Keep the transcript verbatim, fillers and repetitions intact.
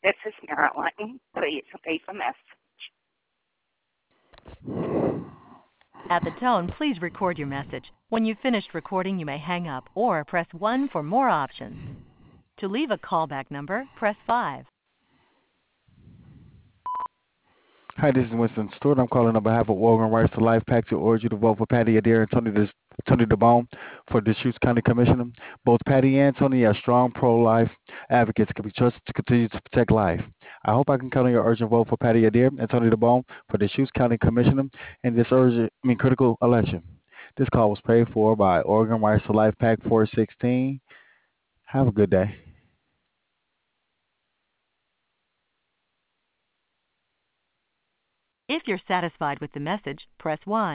This is Marilyn. Please leave a message. At the tone, please record your message. When you've finished recording, you may hang up or press one for more options. To leave a callback number, press five. Hi, this is Winston Stewart. I'm calling on behalf of Organ Rights to Life PAC to urge you to vote for Patty Adair and Tony, Des- Tony DeBone for Deschutes County Commissioner. Both Patty and Tony are strong pro-life advocates can be trusted to continue to protect life. I hope I can count on your urgent vote for Patty Adair and Tony DeBone for Deschutes County Commissioner in this urgent, I mean, critical election. This call was paid for by Organ Rights to Life PAC four sixteen. Have a good day. If you're satisfied with the message, press one.